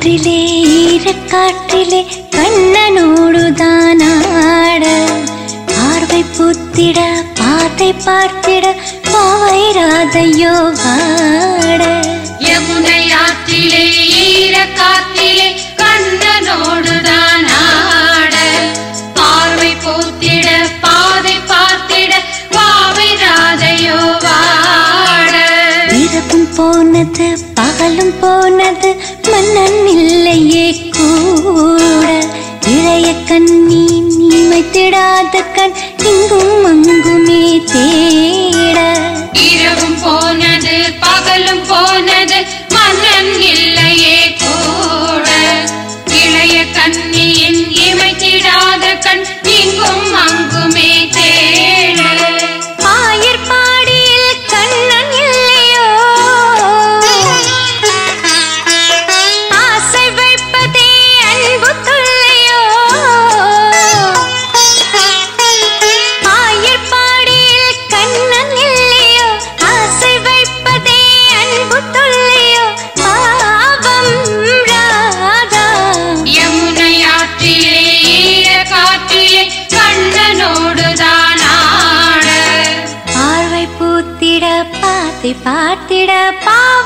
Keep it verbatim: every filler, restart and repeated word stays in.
காற்றிலே ஈரக்காற்றிலே கண்ணனோடுதான் ஆட பார்வை பூத்திட பாதை பார்த்திட பாவைராதையோ வாட யமுனை ஆற்றிலே ஈரக்காற்றிலே கண்ணனோடுதான் ஆட பார்வை பூத்திட பாதை பார்த்திட பாவைராதையோ வாட இரவும் போனது பகலும் போனது மன்னன் இல்லையே கூட இளைய கண்ணி நீமைத்திடாத கண் இங்கும் அங்குமே தேட இரவும் போனது பகலும் போனது மன்னன் இல்லையே கூட இளைய கண்ணியின் இமைத்திடாத கண் இங்கும் அங்குமே தேட ஆயர் பாடியில் கண்ணன் இல்லையோ ஆசை வைப்பதே அன்பு தொல்லையோ ஆயர் பாடியில் கண்ணன் இல்லையோ ஆசை வைப்பதே அன்பு தொல்லையோ பாவம் ராதா யமுனை ஆற்றிலே ஈரக்காற்றிலே கண்ணனோடுதான் ஆட பார்வை பூத்திட பாதை பார்த்திட பா